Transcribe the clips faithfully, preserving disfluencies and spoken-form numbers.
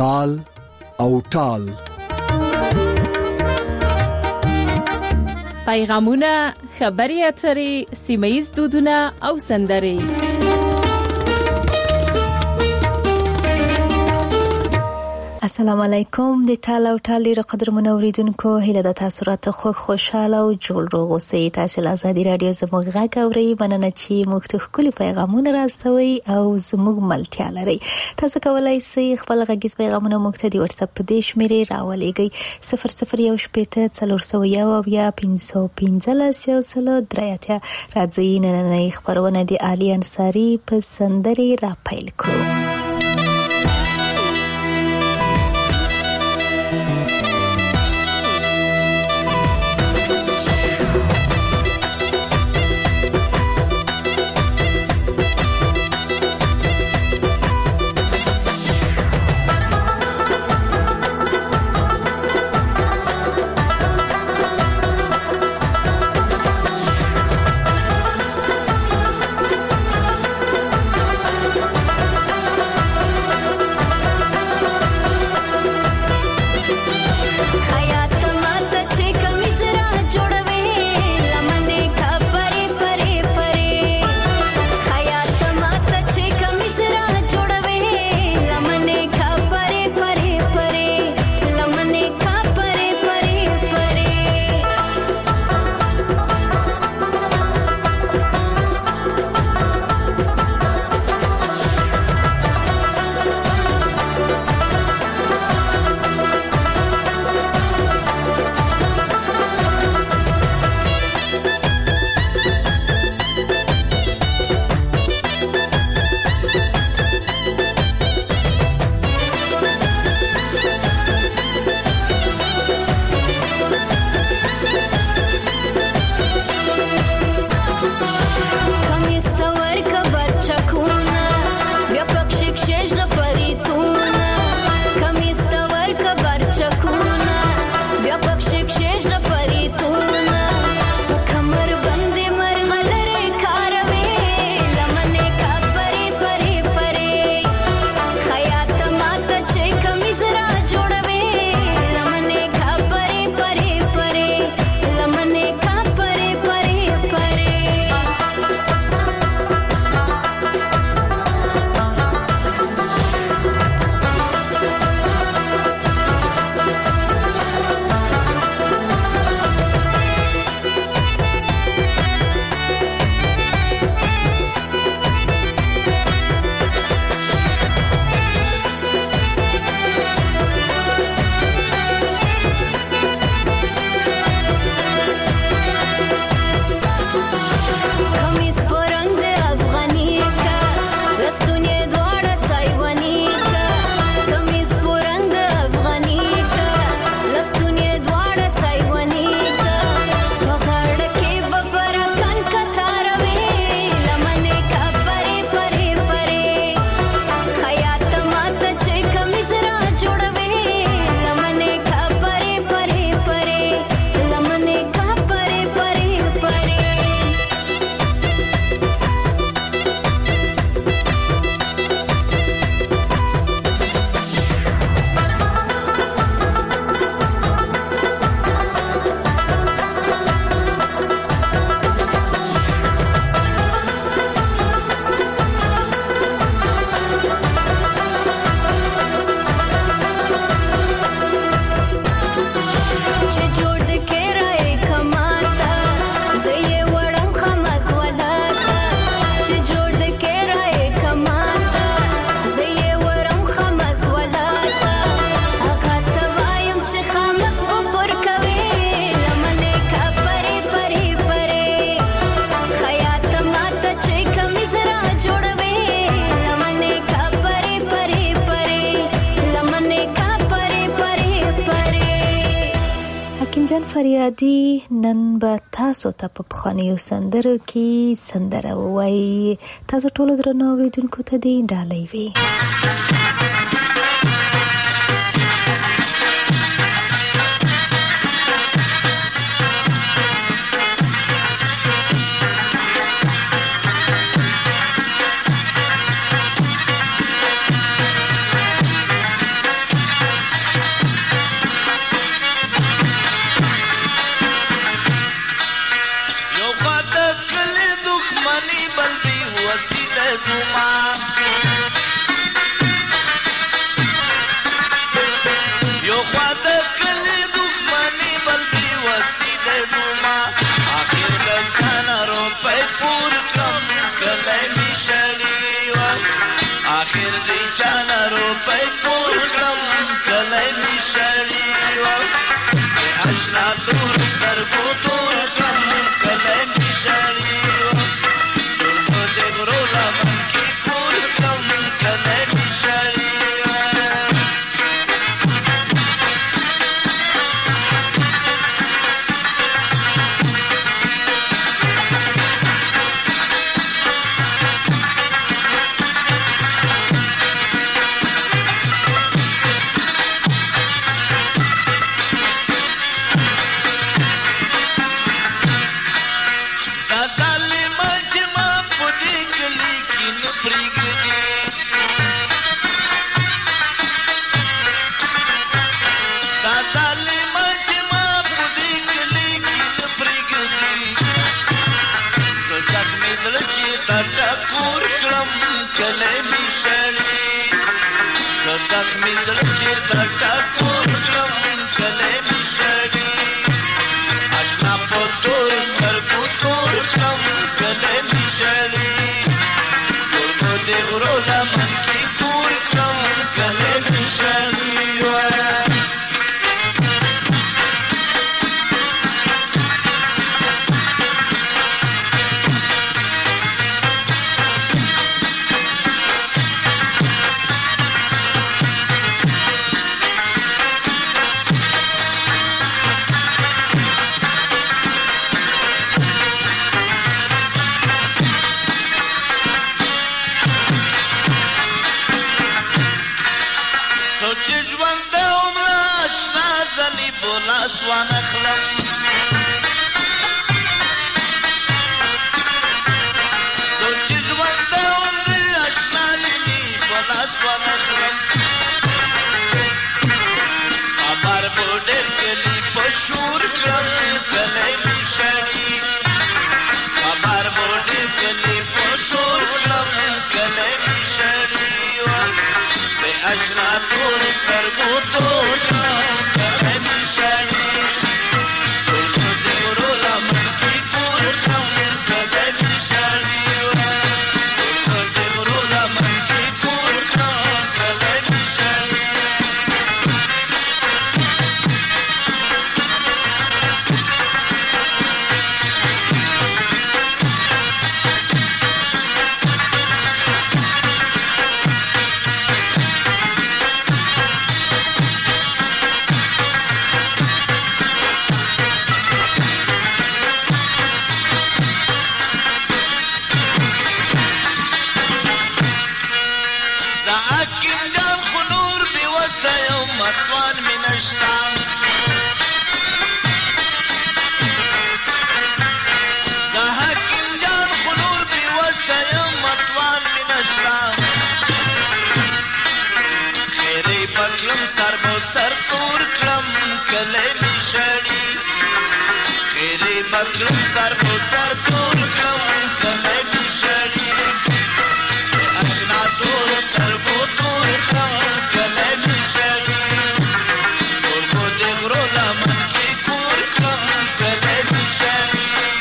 تال او ټال. پیغامونه، خبري اترې، سیمه‌ییز دودونه او سندرې. السلام علیکم. د ټال او ټال ډیرو قدرمنو اوریدونکو، هیله د تاسو راته خوښ خوشاله او جوړ روغ اوسئ. تاسو له آزادي رادیو زموږ غږ اورئ. مننه چې موږ ته ښکلي پیغامونه راستوي او زموږ ملتیا لرئ. تاسو کولای شئ خپل غږیز پیغامونه موږ ته د واتس اپ په دې شمیرې راولېږئ: صفر صفر یو شپېته څلور سوه یو اویا پنځه پنځلس یو سل درې اتیا. راځئ نننۍ خپرونه د علي انصاري په سندرې را پیل کړو. فریادي نن به تاسو ته په پخوانیو سندرو کې سندره ووایي. تاسو ټول درنو اوریدونکو ته دې ډالۍ وي. زما یو خوا د کلی دښمني بل بې وسیله زما اخر د جانه روپۍ پور کړم کلی مې شړي وه اخر د جانه روپۍ پور کړم کلی مې شړي وه د اشنا تور سترګو تور کړم کلی مې شړي وه ټول د غرو لمن کې کور کړم کلی مې شړي زخمی زړه چېرته ټکور کړم کلی مې شړي اشنا په تور سترګو تور کړم کلی مې شړي ټولګو د غرو لمن کې کور کړم کلی مې شړي اشنا تور سترګو تور کړم کلی مې شړي ټولګو د غرو لمن کې کور کړم کلی مې شړي ټولګو د غرو لمن کې کور کړم کلی مې شړي بکلم سر په سر تور کړم کلی مې شړي اشنا تور سترګو تور کړم کلی مې شړي ټولګو د غرو لمن کې کور کړم کلی مې شړي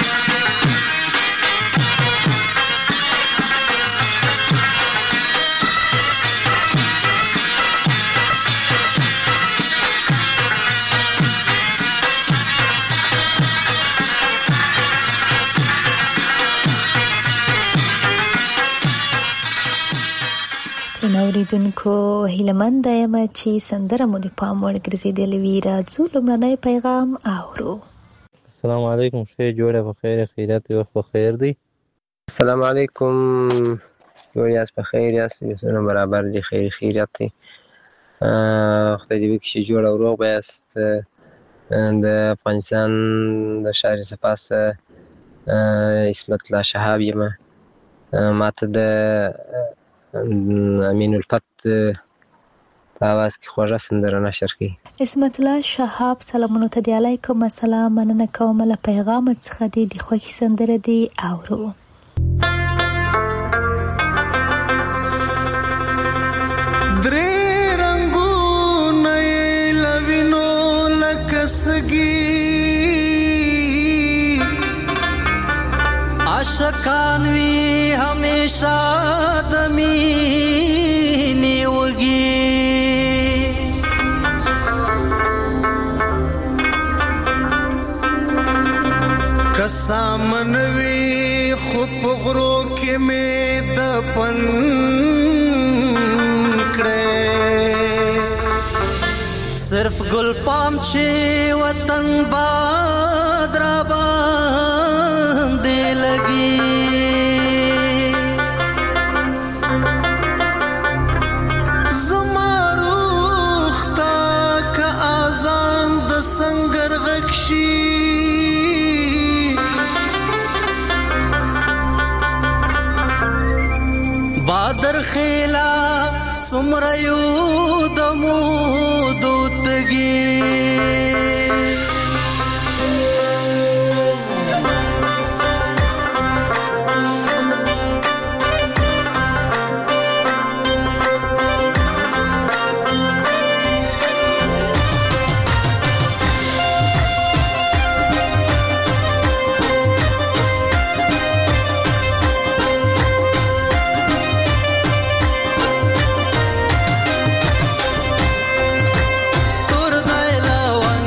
اوریدونکو هیلمند یم چې سندره مو د پام وړ ګرځېدلې وي. راځو لومړنی پیغام اورو. السلام علیکم، ښه جوړه په خیر خیرات وخت په خیر دی. السلام علیکم، جوړ یاست په خیر یاست، بسونه برابر دي، خیر خیرات دی. خدای دې وکړي چې جوړ او روغ یاست. د افغانستان د شهر صفا څخه عصمت الله شهاب یم. ماته د امین الفت په اواز کې خوږه سندره نشر کړي. عصمت الله شهاب سلامونه ته دی. علیکم السلام، مننه کوم له پیغام څخه دی د خوږی سندره دی اورو. د مینې وږي که سامنوي خو په غرو کې مې د پن صرف گل پام چې وطن باد را باندې لګي زما روح تا که آزان د سنگر غږ شي بادر خیلا څومره یو د مودو تږي تور دی لون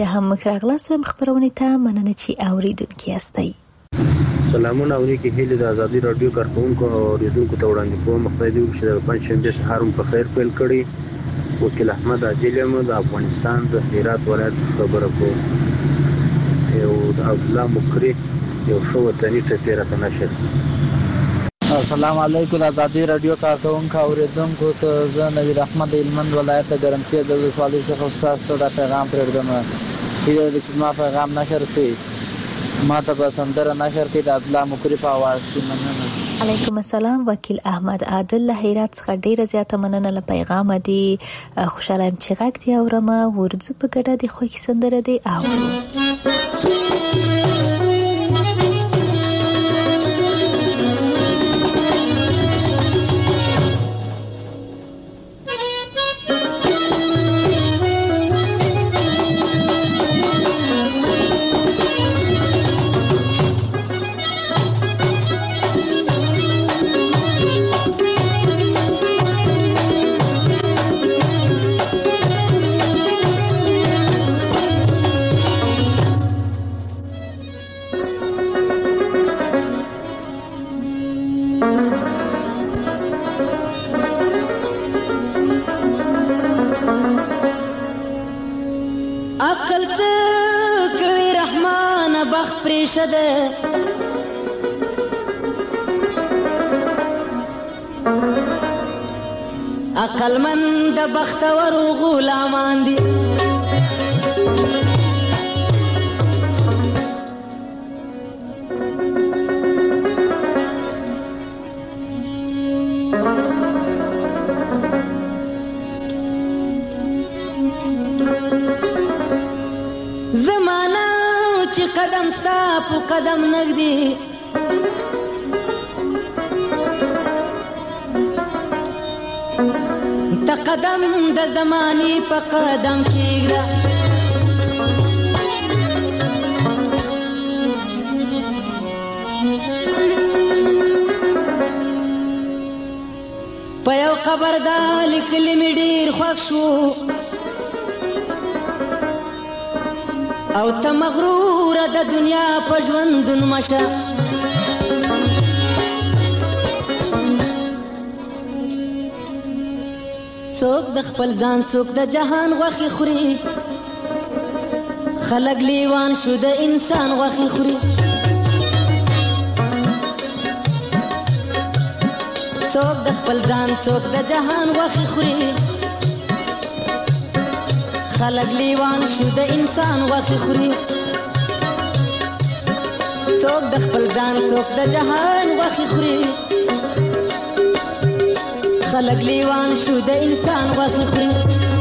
بیا هم مخ راغلاست ویم خبرونه ته مننه چې اوریدونکي یاستئ. سلامونه او نیکی هیله د ازادي رادیو کارکونکو او اوریدونکو ته وړاندې کوم. خدای دې وکړي چې د پنځشنبه سهار په خیر پیل کړي. وکیل احمد عادل یم د افغانستان د هرات ولایت خبره کوم. یو د عبدالله مکری یو شو وطني ټپیره ته نشر. السلام علیکم د ازادي رادیو کارکونکو او اوریدونکو ته زه نویر احمد هلمند ولایت د ګرمسیر د ولسوالۍ څخه تاسو ته پیغام پرېږدم. هیله ده چې زما پیغام نشر کړي. ما ته به سندره نشر کړي د عبدالله مکری په اواز کې. مننه. علیکم السلام. وکیل احمد عادل له هرات څخه ډیره زیاته مننه له پیغام دی. خوشاله یم چې غږ دی اورم. ورځو په ګډه د خوښي سندره دی اورو. عقلمند د بختور غلامان دي. زمانہ چې قدم ستا په قدم نږدې ته قدم د زماني په قدم کېږده. په یو قبر دا لیکلي مې ډېر خوښ شو او ته مغروره د دنیا په ژوندون مشه. څوک د خپل ځان څوک د جهان غوښې خوري. خلک لیوان شو د انسان غوښې خوري. څوک د خپل ځان څوک د جهان غوښې خوري. خلک لیوان شو د انسان غوښې خوري. څوک د خپل ځان څوک د جهان غوښې خوري. خلق لیوان شو د انسان غوښې خوري.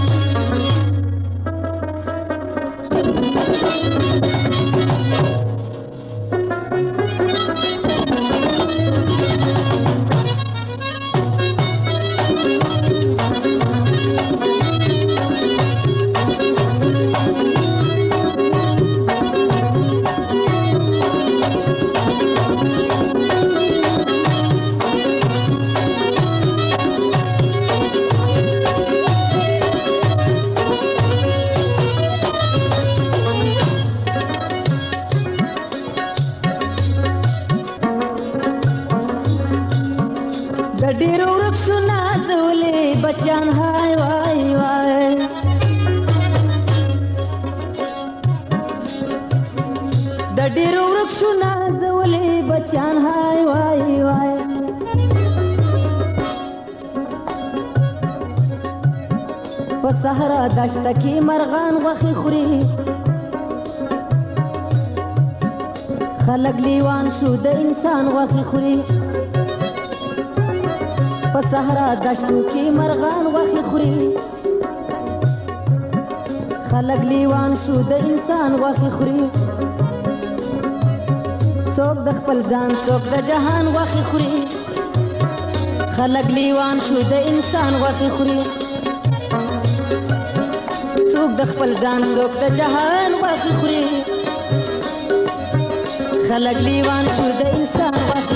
صحرا دشت کی مرغان غوښې خوري. خلک لیوان شو د انسان غوښې خوري. په صحرا دشتو کې مرغان غوښې خوري. خلک لیوان شو د انسان غوښې خوري. څوک د خپل ځان څوک د جهان غوښې خوري. خلک لیوان شو د انسان غوښې خوري. څوک د خپل ځان څوک د جهان غوښې خوري. خلک لیوان شو د انسان غوښې.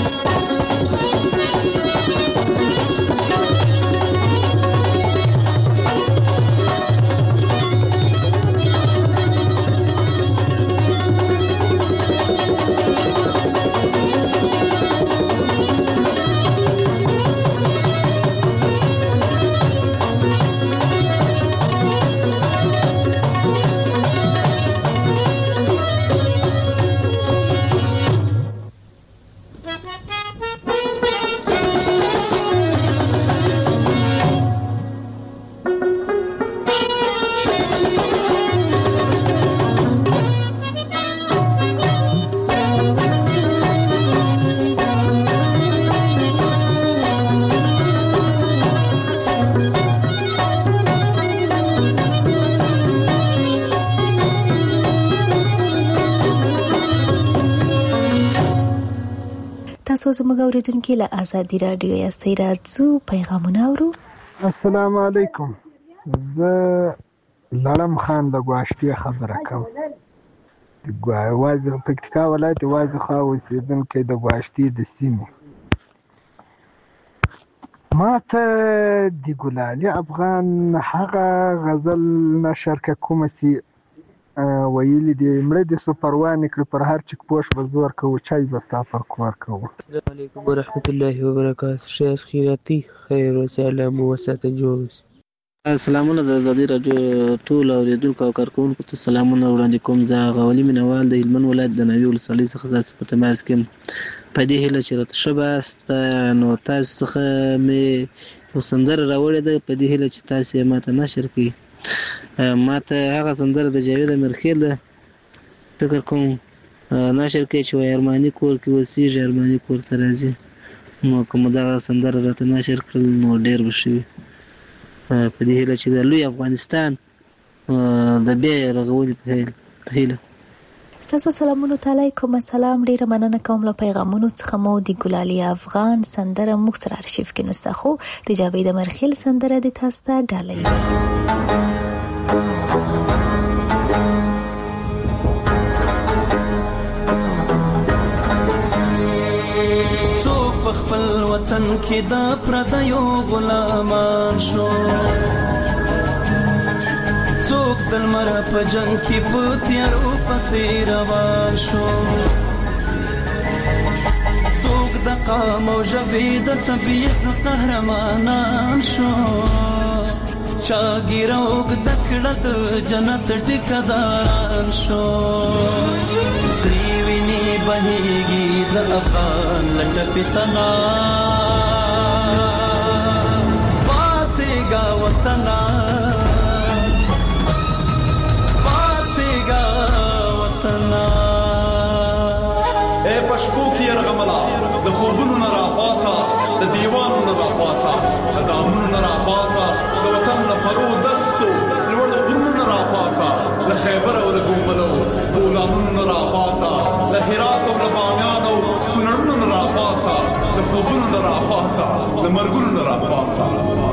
تاسو زموږ اوریدونکو له آزادي رادیو یاستئ، راځو پیغامونه اورو. السلام علیکم، زه لړم خان د ګواشتې خبره کوم. د ګوازه پکتیکا ولایت وازه خوا اوسېدونکی د ګواشتې د سیمې. ما ته د ګلالي افغان هغه غزل نشر که کومه سي ویلي دي، مړه دې سو پروا نه کړي، پر هر چک پوش به زور کوو، چای به ستا پر کور کوو. السلام علیکم ورحمت الله وبرکاته. ښه خیراتي خیر وسلام وساته جوړ. سلامونه د آزادي راډیو ټول اوریدونکو او کارکونکو ته سلامونه وړاندې کوم. زه غولي مینوال د هلمند ولایت د ناوې ولسوالۍ څخه ستاسو په تماس کې یم. په دې هیله چې راته ښه باسته، نو تاسو څخه مې یو سندره راوړې ده، په دې هیله چې تاسو یې ماته نشر کړئ. ما ته هغه سندره د جاوید امیرخیل ده، فکر کوم نشر کړئ چې وایي ارماني کور کې اوسېږي، ارماني کور ته راځي. نو که مو دغه سندره راته نشر کړل نو ډېر به ښه وي، په دې هیله چې د لوی افغانستان د بیا رغونې په هیله. ستاسو سلامونو ته علیکم السلام. ډیره مننه کوم له پیغامونو څخه. مو د ګلالي افغان سندره موږ سره ارشیف کې نسته، خو د جاوید امیرخیل سندره د تاسو ته ډالۍ وي. څوک په خپل وطن کې د پردیو غلامان شو، څوک د لمر په جنګ کې په تیارو پسې روان شو، څوک د قام او ژبې د تبعیض قهرمانان شو، چا ږیره اوږده کړه د جنت ټیکهداران شو. سرې وینې بهېږي د افغان له ټپې تنا، پاڅېږه وطنه پشپو کې يرغملا، د خوبونو نه راپاڅه، د دیوانو نه راپاڅه، د دامونو نه راپاڅه، د وطن له فرو دښتو لوړو غرونو نه راپاڅه، له خیبر او له ګوملو بولانونو نه راپاڅه، له هرات او له بامیان او کونړونو نه راپاڅه، د خوبونو نه راپاڅه، د مرګونو نه راپاڅه.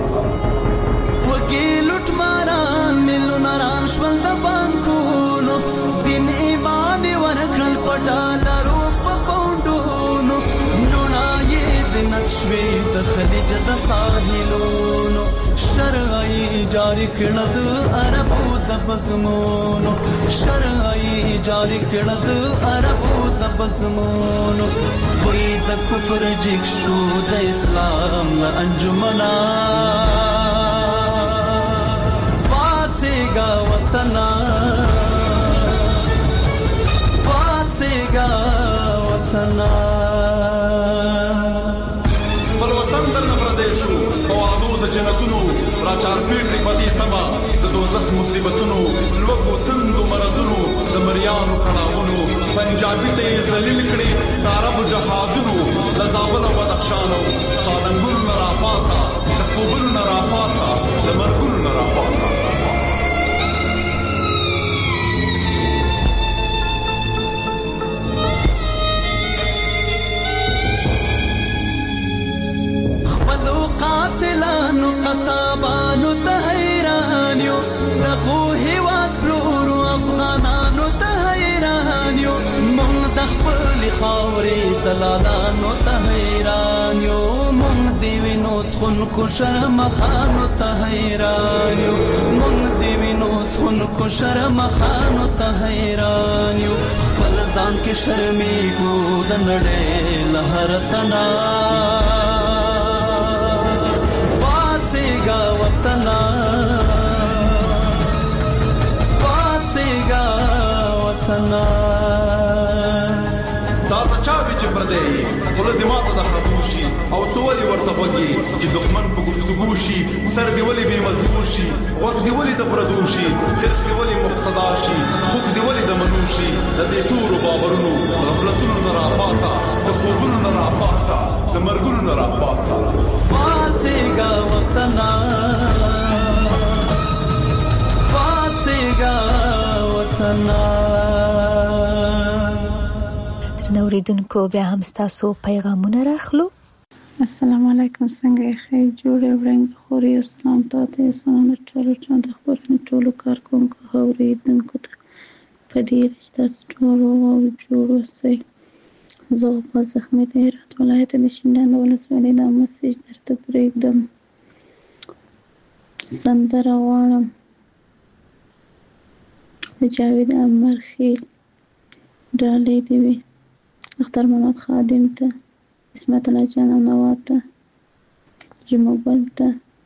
وګي لوټ ماران ملونه ران شول د بانکونو، دین ایمان ورکړل پټالرو شوی د خلیج د ساحلونو، شرعي جاری کړه د عربو د بزمونو، شرعي جاری کړه د عربو د بزمونو. وای د کفر جګ شو د اسلام له انجمنا، پاڅېږه وطنه پاڅېږه وطنه. جنتونو را چارپېټې په دې تمه، د دوزخ مصیبتونو، لوږو تندو مرزونو، د مریانو کړاوونو، پنجابي ته یې ذلیل کړي د عربو جهادونو، د زابل او بدخشان او سالنګونو نه راپاڅه، د خوبونو نه راپاڅه، د مرګونو نه راپاڅه. قاتلانو قصابانو ته حیران یو، دغو هیواد پلورو افغانانو ته حیران یو، مونږ د خپلې خاورې دلالانو ته حیران یو، مونږ د وینو څښونکو شرمخانو ته حیران یو، مونږ د وینو څښونکو شرمخانو ته حیران یو. خپل ځان کې شرمېږو د نړۍ له هر تنا، پاڅېږه وطنه پاڅېږه وطنه. دا ته چا وي چې پردی خوله دې ماته د خطو شي، او ته ولې ورته غوږې چې دښمن په گفتگو شي، سر دې ولې بې مضبوط شي، غوږ دې ولې د پردو شي، حرص دې ولې مقتدا شي، خوږ دې ولې د منو شي. د دې تورو باورونو غفلتونو نه راپاڅه، د خوبونو نه راپاڅه، د مرګونو نه راپاڅه. پاڅېږه وطنه پاڅېږه وطنه. درنو اوریدونکو بیا هم ستاسو پیغامونه راخلو. السلام علیکم، څنګه یې؟ خیر جوړې وړنګ خوري. اسلام ته اسلام ټولو چا د خبرونو ټولو کارکونکو اوریدونکو ته په دې رښتا ټولو او جوړ اوسئ. زه په زخمي د هرات ولایت د شینډنډ ولسوالۍ د مسیج درته پرېږدم. سندره غواړم د جاوید امرخیل، ډالۍ دې وي اختر محمد خادم ته، اسمت الله جان او نوا ته، جمعبل ته،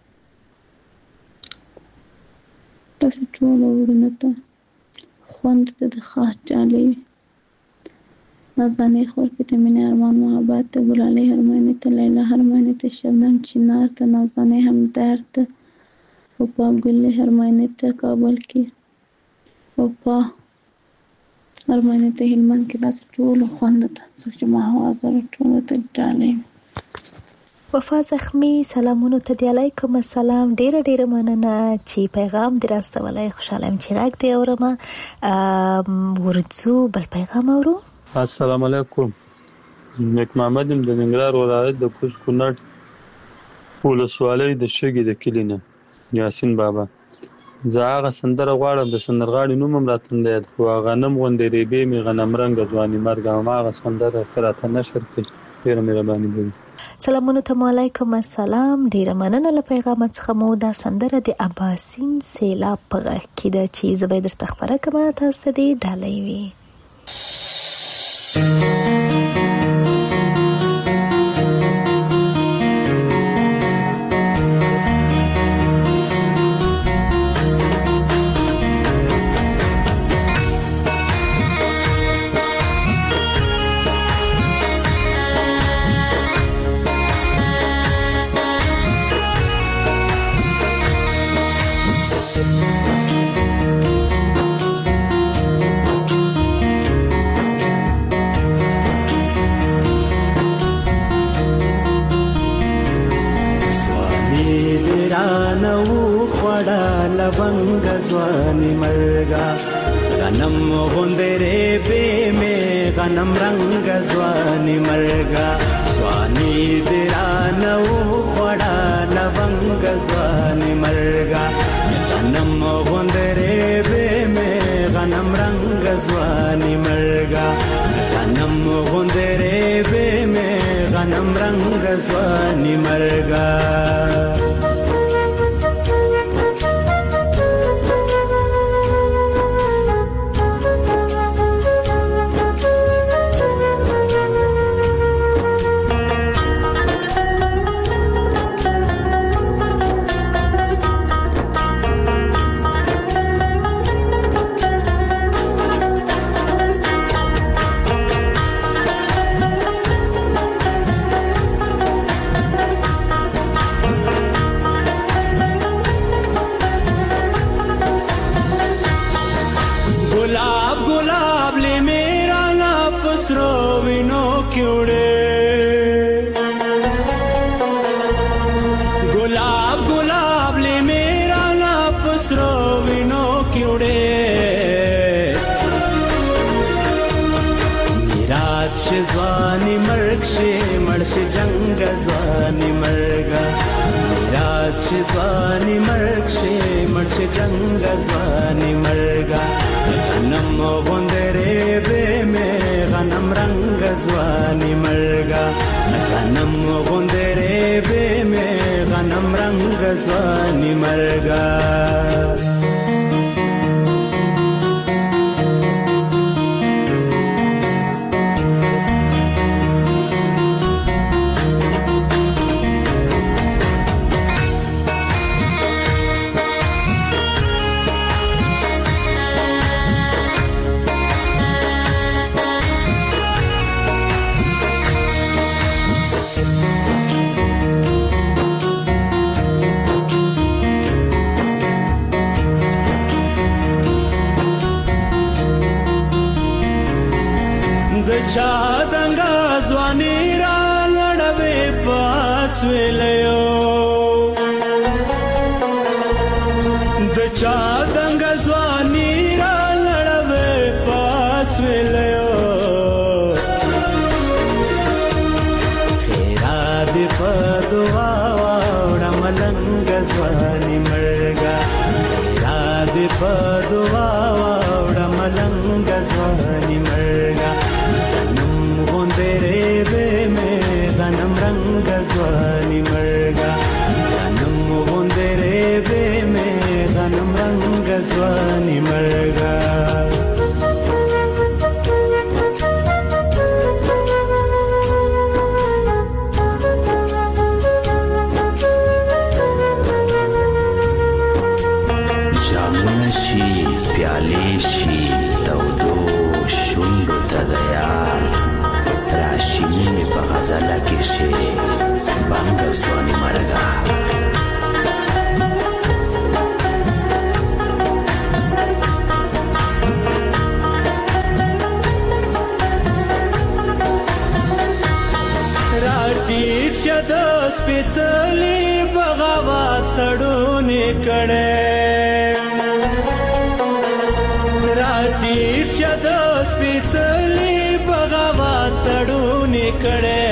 تاسو ټولو وروڼو ته، خوند ته د خاص ډالۍ وي. نازدانې خور کې ته مینې ارمان محبت ته، ګلالۍ هرمانی ته، لیلا هرمانی ته، شبنم چنار ته، نازدانې همدرد ته، وفا ګل هرمانی ته کابل کې، وفا هرمانی ته هلمند کې، تاسو ټولو خوند ته څوک چې ما حاضر ټولو ته ډالۍ. وفا زخمی سلامونو ته دی علیکم السلام. ډیره ډیره مننه چې پیغام دې راستولی. خوشحاله یم چې غږ دې اورم. ورځو بل پیغام اورو. السلام علیکم، نیک محمد یم د ننګرهار ولایت د کوز کونړ ولسوالۍ د شګې د کلي نه، یاسین بابا. زه هغه سندره غواړم، د سندرغاړي نوم هم راته نه یاد، خو غنم غوندې ریبې مې غنم رنګه ځواني مرګه، هماغه سندره ښه راته نشر کړي. ډېره مهرباني به وي. سلامونو ته مو علیکم السلام. ډیره مننه له پیغام څخه. مو دا سندره د اباسین سیلاب په غږ کې ده چې زه به یې درته خپره کړم، تاسو ته دې ډالۍ وي. لونګ ځواني مرګا غنم غوندره به مې غنم رنگ ځواني مرګا ځواني درانو وړا لونګ ځواني مرګا غنم غوندره به مې غنم رنگ ځواني مرګا غنم غوندره به مې غنم رنگ ځواني مرګا. ځواني مرګ شي مړ شي جنگ ځواني مرګا رات شي ځواني مرګ شي مړ شي جنگ ځواني مرګا غنم غوندره به مې غنم رنگ ځواني مرګا غنم غوندره به مې غنم رنگ ځواني مرګا. چا دنګا ځواني را لړوي پاس ویلو د چا دنګا ځواني را لړوي پاس ویلو غنم رنگ ځواني مرګا غنم غوندره به مې غنم رنگ ځواني مرګا جامونه شي پیالې شي تودو شونډو ته د یار راشینې مې په غزله کې شي بنګه ځواني مرګه راټیټ شه د سپېڅلي بغاوت تړونې کړی راټیټ شه د سپېڅلي بغاوت تړونې کړی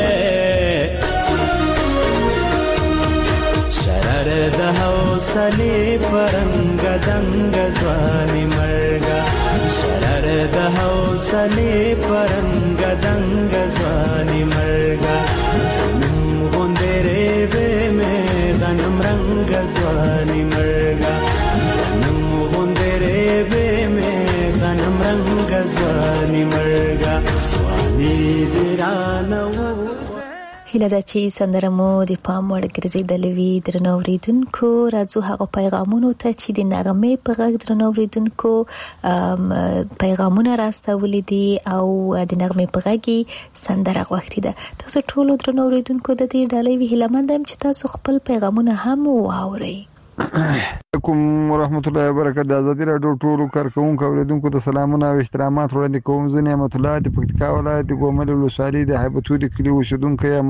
شرر د حوصلې پرنګ دنګ ځواني مرګه شرر د حوصلې پرنګ دنګ ځواني مرګه غنم غوندره به مې غنم رنګ ځواني مرګه غنم غوندره به مې غنم رنگ ځواني مرګا ځواني درانه هیله ده چې سندره مو د پام وړ ګرځېدلې وي درنو اوریدونکو راځو هغه پیغامونو ته چې د نغمې په غږ درنو اوریدونکو پیغامونه راستولې دي او د نغمې په غږ سندره غوښتې ده تاسو ټول درنو اوریدونکو د دې ډالۍ هیلهمند یم چې تاسو خپل پیغامونه هم واورئ علیکم ورحمت الله وبرکاته د ازادي راډیو ټولو کارکونکو اوریدونکو ته سلامونه او احترامات وړاندې کوم زه نعمت الله د پکتیکا ولایت د ګومل ولسوالۍ د هیبتولي کلي اوسیدونکی یم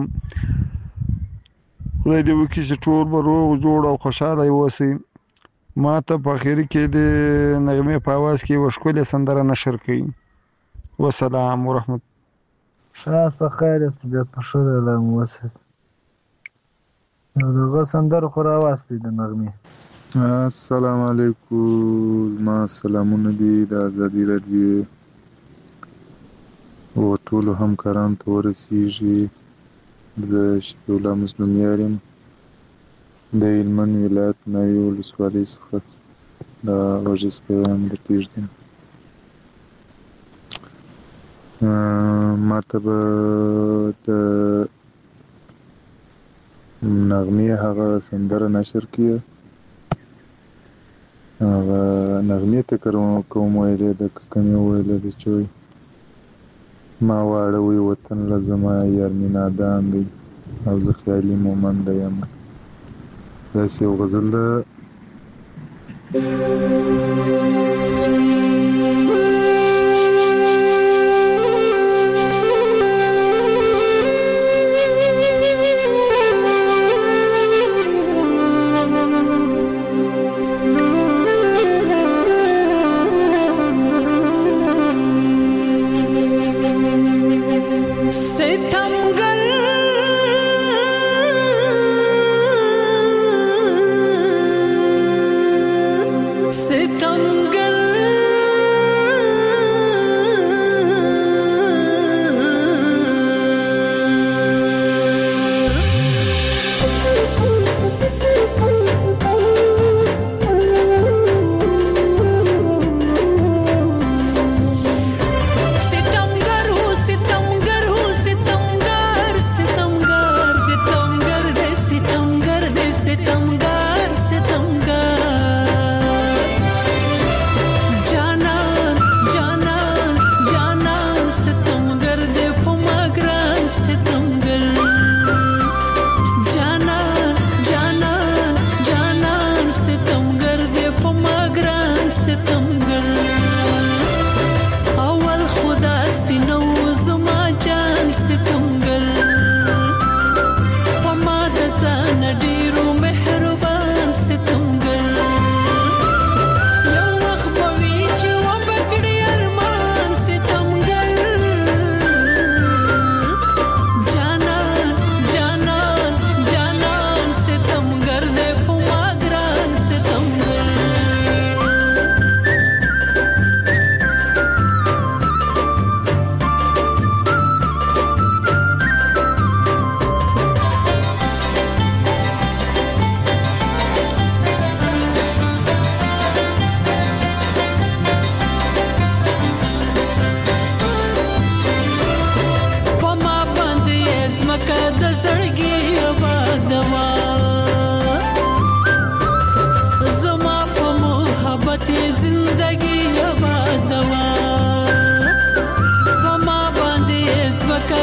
خدای دې وکړي چې ټول به روغ جوړ او خوشحاله اوسئ ما ته په اخري کې د نغمې په اواز کې یوه ښکلې سندره نشر کړئ وسلام ورحمت شاست په خیر است بیا په ښه ډله مو وساتئ دغه سندره خو راواستئ د نغمې السلام علیکم زما سلامونه دي د ازادي راډیو او ټولو همکارانو ته ورسیږي زه شفیع الله مظلومیار یم د هلمند ولایت ناوې ولسوالۍ څخه د غږیز پیغام درپېږدم ما ته به د نغمې هغه سندره نشر کړي هغه نغمې ته کوم ویلې ده که کومې ویلې ده چې وایي ما واړه وی وطن له زما یار مې نادان دی او زه خیالي مومنده یم داسې یو غزل ده Sitamgar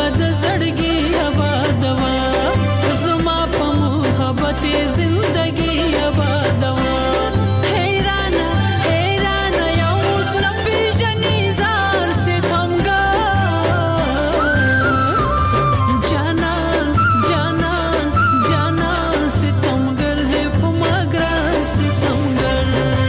د زړګي آبادوا زما په محبت زندگی آبادوا حیران حیران یو سره پیژنې ځان ستمګر جانان جانان جانان ستمګر دې په ما ګران ستمګر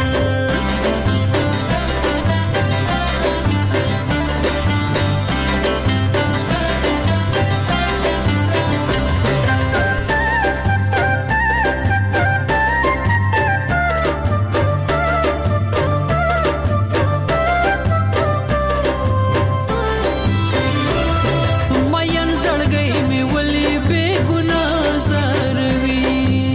مین زړګی مې ولې بې ګناه زاروي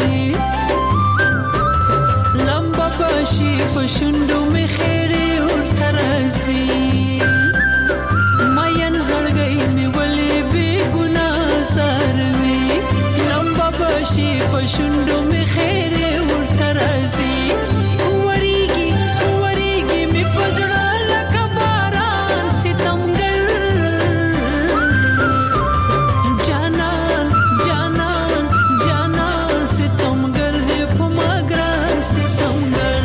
لمبه کشي په شونډو مې خیرې ورته راځي مین زړګی مې ولې بې ګناه زاروي لمبه کشي په شونډو مې خیرې ورته راځي وریږي وریږي مې په زړه لکه باران ستمګر جانان جانان جانان ستمګر دې په ما ګران ستمګر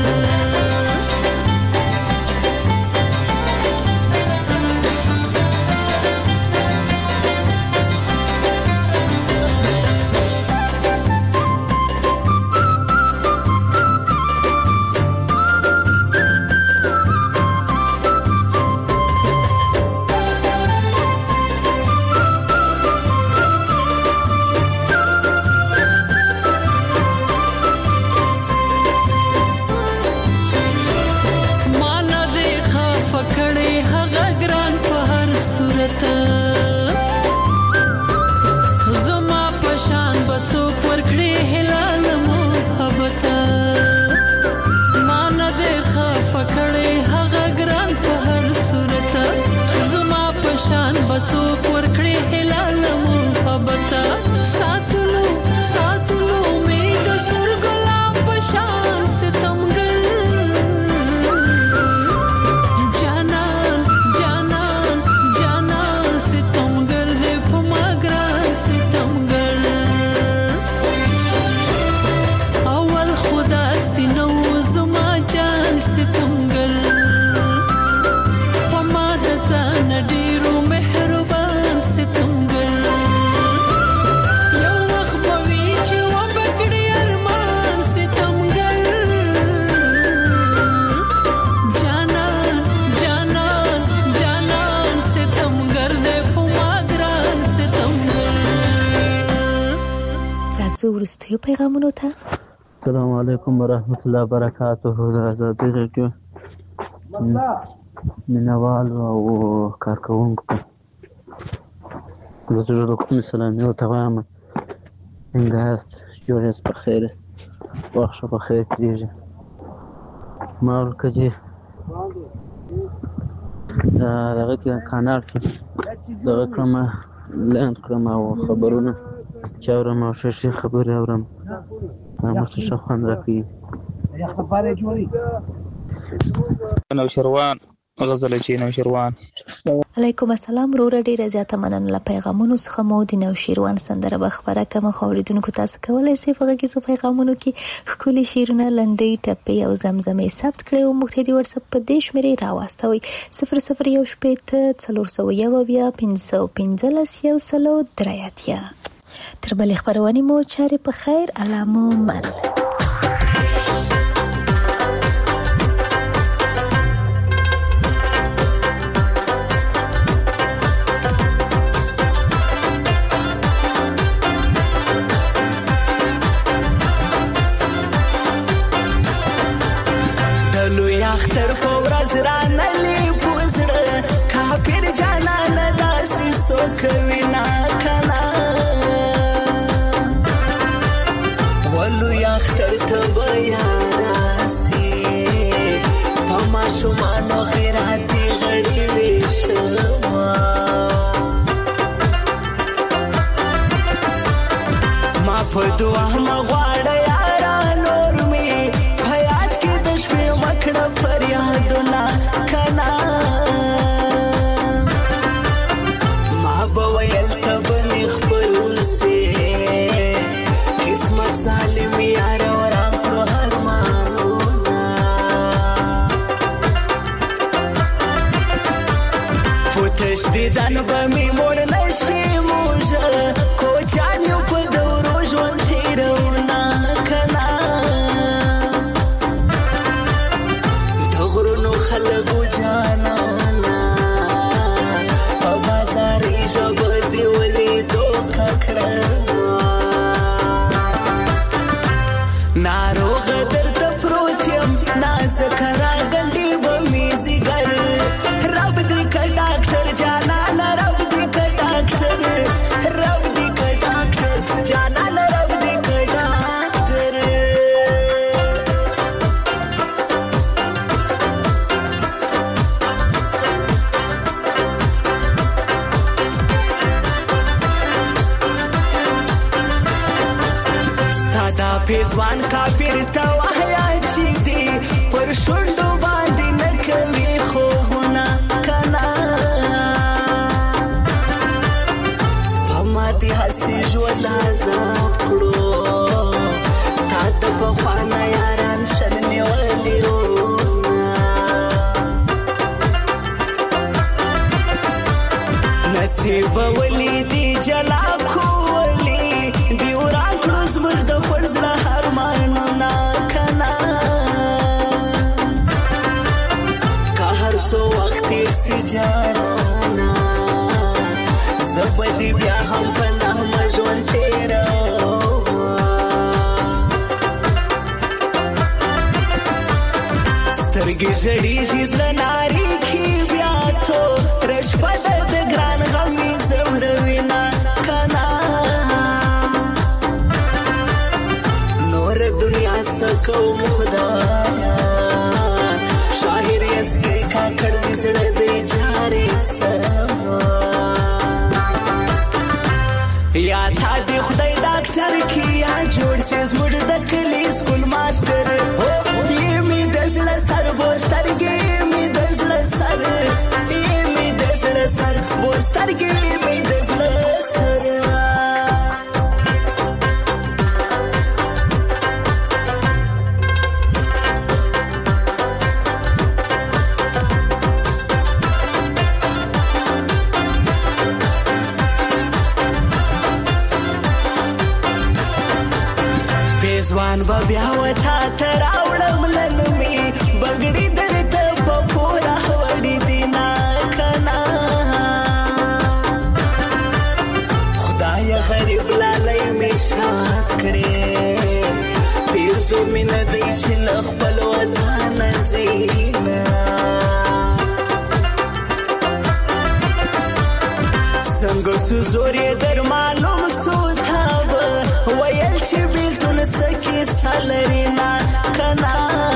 مانا دې خفه کړې هغه ګران په هر صورت زما په شان به څوک ورکړي هلال محبت مانا دې خفه کړې هغه ګران په هر صورت زما په شان به څوک ورکړي هلال محبت ساتلو ساتلو مې د سر ګلاب په شان ستمګر جانان جانان جانان ستمګر دې په ما ګران ستمګر اول خدا سينو زما جان ستمګر په ما د ځان ډېرو مهربان ستمګر یو وخت به وي چې وبکړي ارمان ستمګر جانان جانان جانان ستمګر دې په ما ګران ستمګر راځو وروستیو پیغامونو ته السلام علیکم ورحمت الله وبرکاته د ازادي راډیو مینوالو او کارکوونکو ته د زړه کومې سلامي ورته وایم څنګه یاست جوړ یاست په خیر وخت ښه په خیر تېرېږي ما ورکه چې دغه کې کانال کې دغه کړم لاند کړم او خبرونه چې اورم او ښه ښې خبرې اورم موږ ته ښه خوند راکوي نوشروان غزل چې نوشروان علیکم السلام وروره ډیره زیاته مننه له پیغامونو څخه مو د نوشیروان سندره به خبره کوم خو اوریدونکو تاسو کولی شئ په غږیزو پیغامونو کې ښکلي شعرونه لنډۍ ټپې او زمزمې ثبت کړئ او موږ ته د وټساپ په دې شمېرې راواستوئ صفر صفر یو شپېته څلور سوه یو اویا پنځه سوه پنځلس یو سلو درې اتیا تر بلې خپرونې مو چارې په خیر الله مو من اختر په ورځ رانلې پوزړه کافر جانان داسې سوکوي نا کنا ولو اختر ته بیا راسي په ماشومانو خیراتي غړي وشما ما په دعا مغواړه یارا نور می حیات کې د شپې وکړه فریادونه کنا ما به ویل دا پیزوان کافر ته وحیا چې دی پر شونډو باندې نه کوي خوبونه کنا په ماتې هسې ژوند عذاب کړو تا د پخوانه یاران شل نیولي نصیب ولی دی جلا کولی دی وران کړو زموږ د فرض له ارمانونه کنا که هر څو وخت تېر سي جانانا زه به دې بیا هم په نغمه ژوند تېروم سترګې ژړېږي زړه نارېږي بیا توره شپه ده د ګران غم مې ځوروینه کنا نور دنیا څه کوم خدایا شاعر یسکې کاکړ مې زړه دی جارې سما یا تا دې خدای ډاکټر کې یا جوړ سي زموږ د کلي سکول ماسټر یې مې د زړه سر بوسترګې مې د زړه سر یې مې د زړه سر بوسترګې مې د زړه سر ځوان به بیا وتا ته راوړم لنمې بګړې درته په پوره وړې دي نه کنا خدایه غریب لالی مې شاد کړې پیرزو مې نه دی چې له خپل وطنه ځي نه څنګه سو زور یې در معلوم سو تا به ویل چې بیلتون سکی سالرینا کنا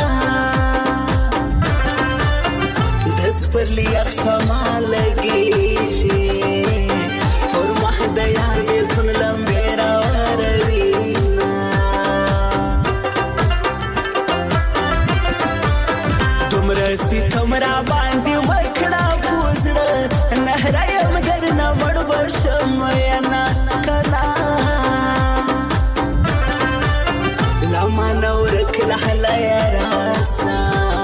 دس پر لیاق شما لگیشی پر مح دیار بیلتون لمبیرا وروینا تمرسی تمرا باندی وکڑا پوزڑا نهرایم در نمڑ بشم وینا کنا نورک لحلا یا راسا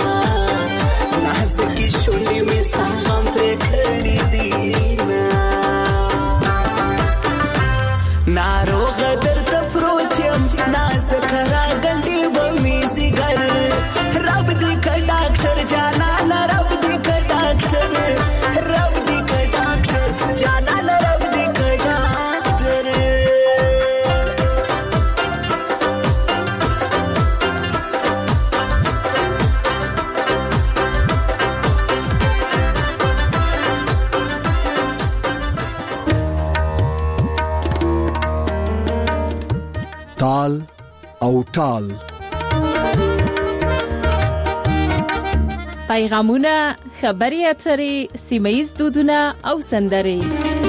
نازکی شونی مستا غم پر کړی دینا ناروغ درته پروت یم نازک راګنډي به مې زیګر رب دې که ډاکټر جانانه رب دې که ډاکټر رب دې که ډاکټر جانانه رب دې که ډاکټر تال او ټال پیغامونه خبري اترې سیمه‌ییز دودونه او سندرې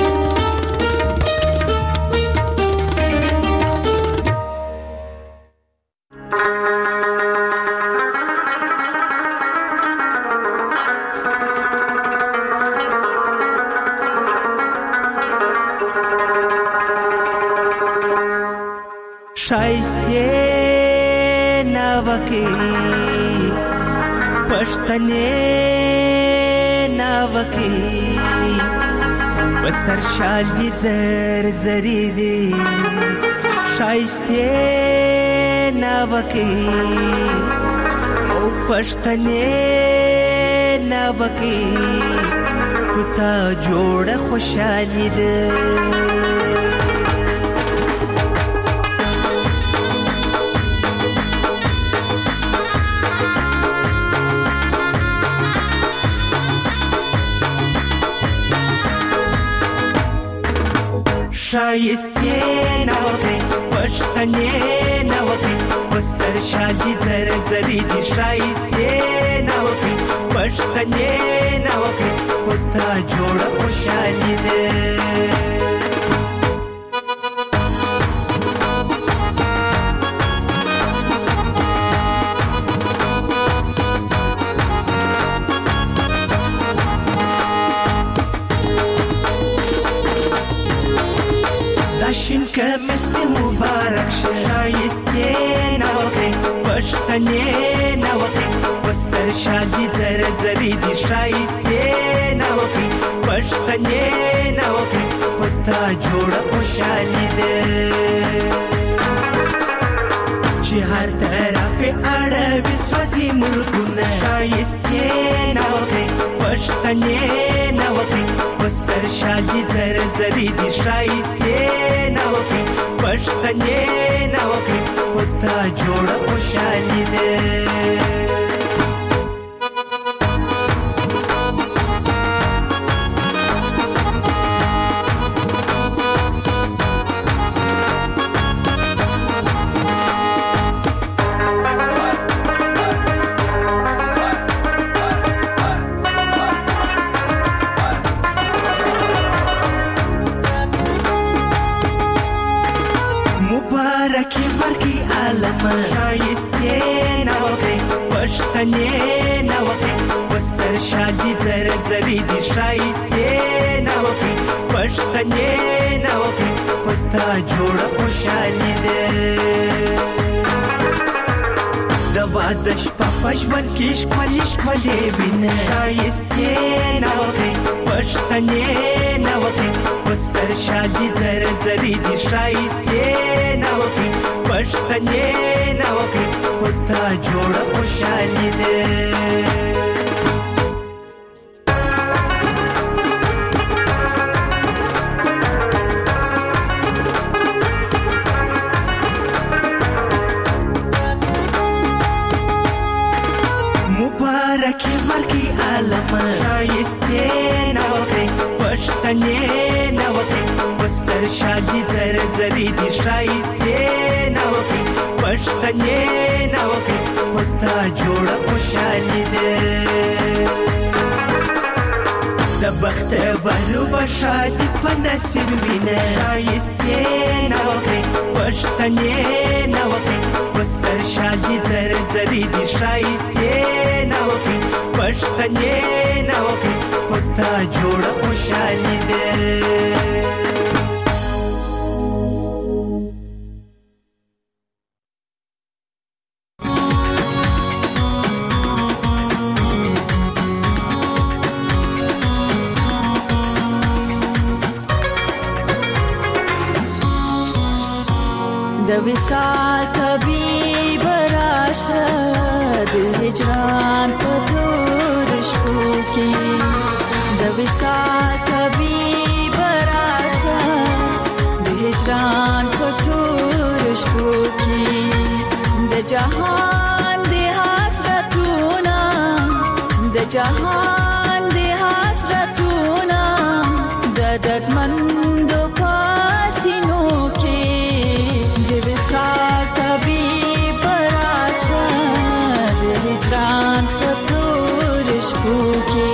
شایسته ناوکی پښتنې ناوکی وسر شال دي زر زری دي شایسته ناوکی او پښتنې ناوکی پتا جوړه خوشالي ده شایسته ناوکی پښتنې ناوکی وسر شالي زر زری دي شایسته ناوکی پښتنې ناوکی پتا جوړه خوشالي ده شین کمیس می مبارک شه شایسته نوکې پښتنې نوکې وسر شادي زر زری دي شایسته نوکې پښتنې نوکې پتا جوړ خوشالي ده چې هر طرف اړه وسوځي ملکونه شایسته نوکې پښتنې نوکې وسر شادي زر زری دي شایسته نوکې پښتنې نوکې پتا جوړ خوشالي ده شایسته نوکې پښتنې نوکې وسر شادي زر زری دي شایسته نوکې پښتنې نوکې پتا جوړ خوشالي ده د واده شپه په ژوند کې ښکلې ښکلې وینه شایسته نوکې پښتنې نوکې وسر شادي زر زری دي شایسته نوکې پښتنې نوکې پتا جوړ خوشالي ده مبارک مرګي عالم شایسته نوکې پښتنې نوکې وسر شادي زر زری دي شایسته نوکې پښتنې نوکې پتا جوړ خوشالي ده د بخت بارو بشادي په نصیب وینه شایسته نوکې پښتنې نوکې وسر شادي زر زری دي شایسته نوکې پښتنې نوکې پتا جوړ خوشالي ده د وصال طبيب راشه د هجران په تور شپو کې د وصال طبيب راشه د هجران په تور شپو کې د جهان د حسرتونه د جهان د حسرتونه د دردمند پاسینو کې هجران په تور شپو کې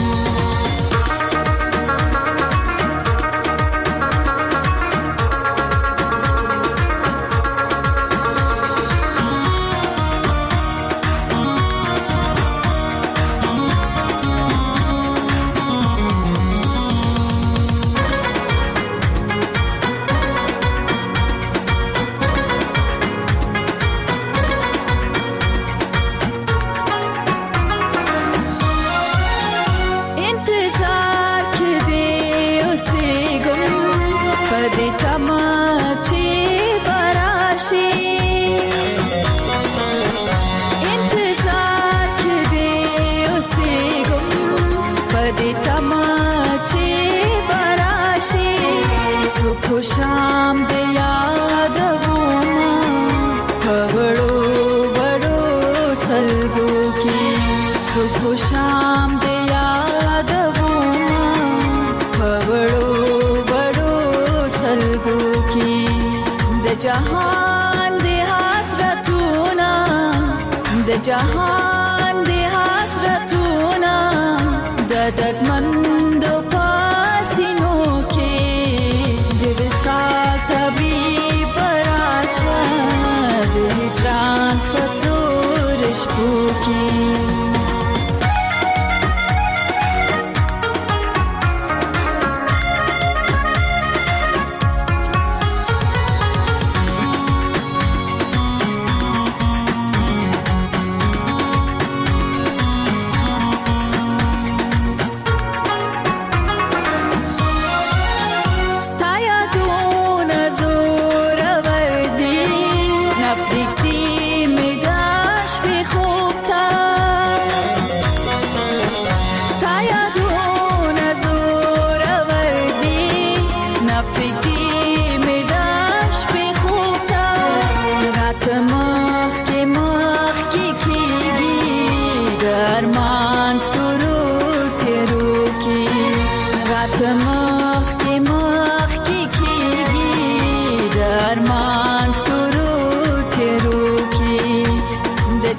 شام د یادوما خبرو بڑو سلگو کی صبح شام د یادوما خبرو بڑو سلگو کی د جهان د حسرتونا د جهان د حسرتونا د دردمند پاسینو کې د وصال طبيب راشه د هجران په تور شپو کې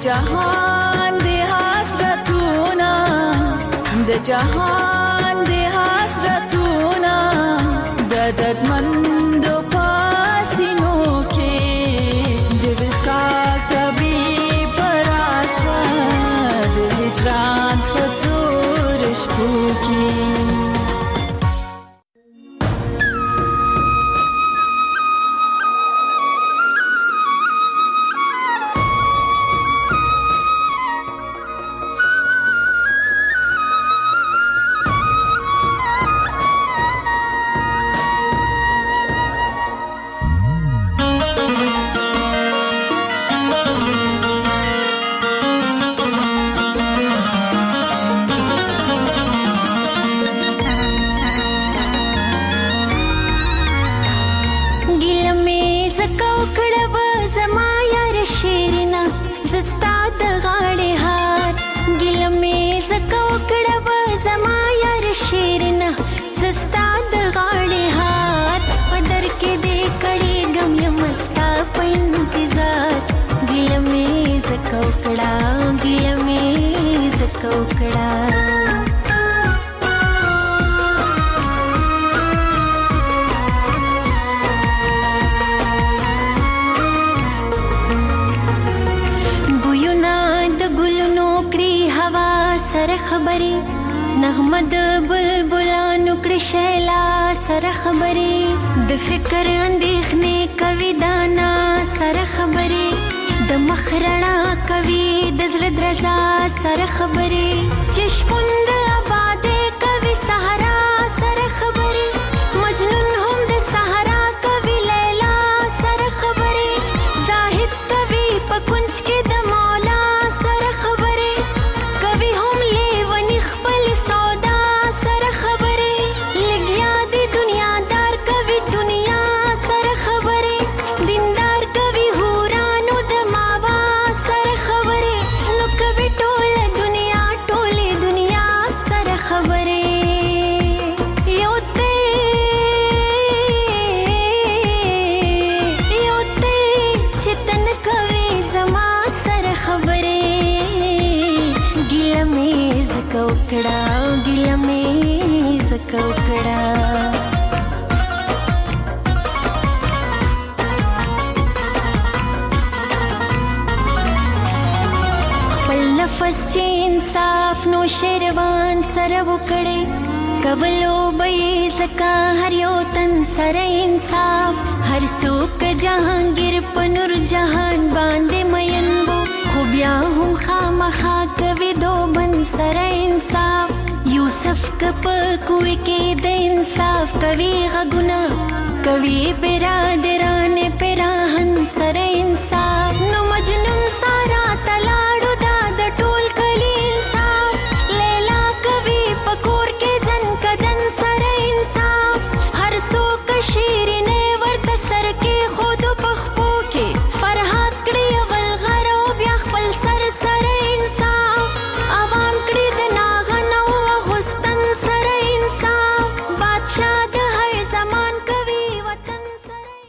جهان د حسرتونه د جهان د حسرتونه د دردمندو پاسینو کې د وصال طبیب راشه د هجران په تور شپو کې نغمد بلبلانو کړي شیلا سره خبرې د فکر اندېښنې کوي دانا سره خبرې د مخرڼا کوي د زړه درزا سره خبرې چې شپون د آبادې کوي صحرا سره خبرې مجنون هم د صحرا کوي لیلا سره خبرې زاهد کوي په کنج کې د مولا سره خبرې کوي هم لیونی خپل سودا سره خبرې لګیا دی دنیادار کوي دنیا سره خبرې دیندار کوي هورانو د ماوا سره خبرې نو کوي ټول دنیا ټولې دنیا سره خبرې یو ته یو ته چې تن کوي زما سره خبرې ګیله مې زکه وکړه ګیله مې زکه وکړه خپل نفس چې انصاف نو شیروان سره وکړي کولو به زکه هر یو تن سره انصاف هر څوک جهانگیر په نور جهان باندې مین وو خو بیا هم خامخا کوي دو بن سره انصاف یوسف کپ کوی کې د انصاف کوي غږونه کوي برادران پراهن سره